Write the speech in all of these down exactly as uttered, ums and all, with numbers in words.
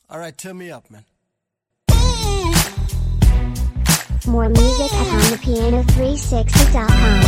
Alright, turn me up, man. More music at on the piano three sixty dot com.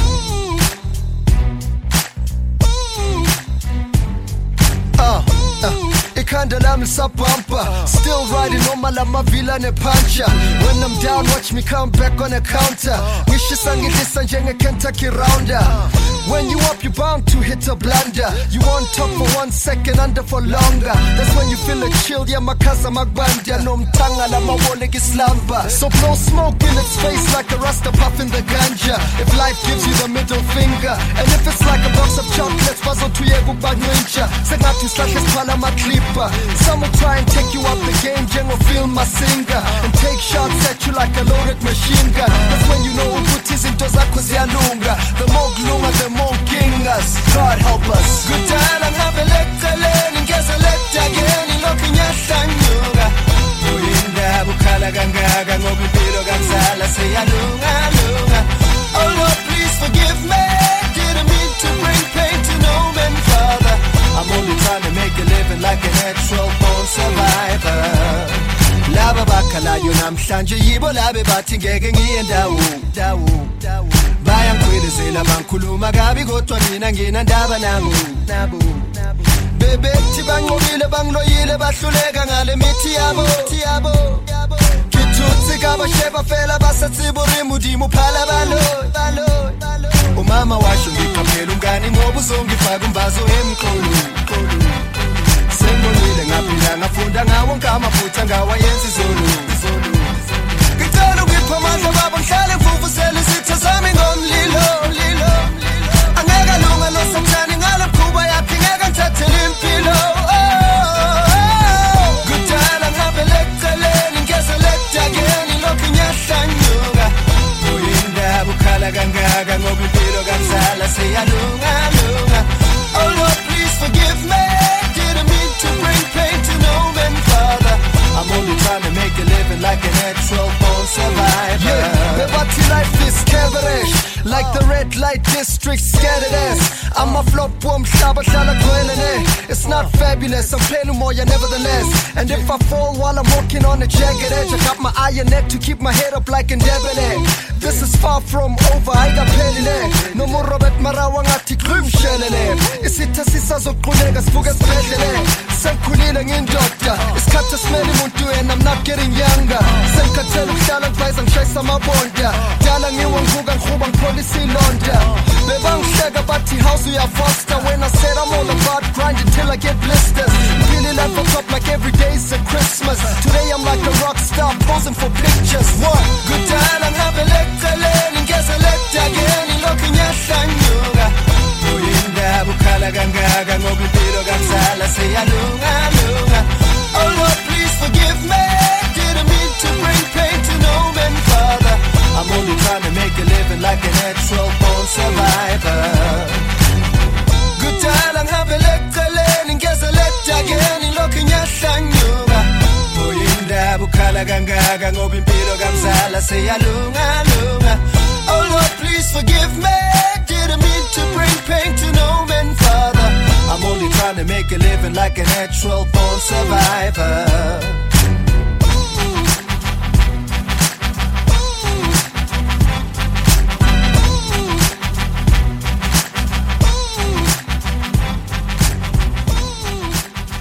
Uh, uh. Ikhanda lami lisabhampa, still riding on my lamavila nepancha. When I'm down, watch me come back on the counter. Ngishisa ngidlisa njenge Kentucky Rounder. When you up, you bound to hit a blunder. You on top for one second, under for longer. That's when you feel a chill, yeah, makaza magbanda. No mtanga la mawole gislamba. So blow smoke in its face like a rasta puff in the ganja. If life gives you the middle finger, and if it's like a box of chocolates, bazo tuye kubanywencha. Sengathi slahle sphala maklipa. Some will try and take you up the game, Jengo feel my singer, and take shots at you like a loaded machine gun. That's when you know ukuthi izinto zakho ziyalunga. The more glunga, the more kingas. God help us. Kudala ngabeletheleni ngezelekta geni lokhu nyahlanyuka. Uyinda bukhala kangaka ngoba impilo kakuzala seyalunga lunga. Oh Lord, please forgive me. Didn't mean to bring pain to no man, Father. I'm only trying to make a living like a natural born survivor. Laba bakhalayo namhlanje yibo labe bathi ngeke ngiye ndawo ndawo ndawo. Bayangigwilizela bangikhuluma kabi kodwa mina nginandaba nabo nabo. Bebethi banqobile bangiloyile bahluleka ngale mithi yabo yabo. Kitutsi kabasheba fela basatsiburi mudimo phala balo balo. Umama washo ngiqaphela umngani ngoba uzongifaka umbazo emqolo qolo. Sengolile ngaphila ngafunda ngawo ngamaphutha ngawayenza izolo izolo. Ngicela ungiphe amandla baba ngihlale ngivuvuzela izitho zami ngomlilo lilo. Angeka lunga lo sathani ngale mkhuba yakhe ngeke ngithathele impilo. Kudala ngabeletheleni ngezelekta geni lokhu nyahlanyuka. Uyinda bukhala kangaka ngoba impilo kakuzala seyalunga lunga. Oh Lord, please forgive me. Didn't mean to bring pain to no man, Father. I'm only trying to make a living like a natural born survivor. Yeah, but life is cavalish, like the red light district scattered ass. I'm a flop bomb shaba shala gwelene. It's not fabulous, I'm playing more nevertheless. And if I fall while I'm walking on a jagged edge, I got my iron neck to keep my head up like an debonair. This is far from over, I got plenty there. No more Robert Marawa ngati grim shelele. Isitha sisazoqhuleka sivuka sibhedlele. Sengikhulile ngindoda, isikhathi esimele umuntu and I'm not getting younger. Sengikhathele ukuhlala ngivayisa ngishayisa amabonda. Dala ngiwe ngivuka ngikhuba ngiphola isilonda. Bebangihleka bathi house uyafoster. When I said I'm all about grinding till I get blisters. Feeling like on top like every day is a Christmas. Today I'm like a rock star posing for pictures. What? Kudala ngabeletheleni ngezelekta geni lokhu nyahlanyuka. Uyinda bukhala kangaka ngoba impilo kakuzala seyalunga lunga. Oh Lord, please forgive me. Didn't mean to bring pain to no man, Father. I'm only trying to make a living like a natural born survivor. Kudala ngabeletheleni ngezelekta geni lokhu nyahlanyuka. Uyinda bukhala kangaka ngoba impilo kakuzala seyalunga lunga. Oh Lord, please forgive me. Didn't mean to bring pain to no man, Father. I'm only trying to make a living like a natural born survivor.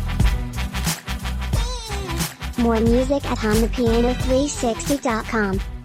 More music at on the piano three sixty dot com.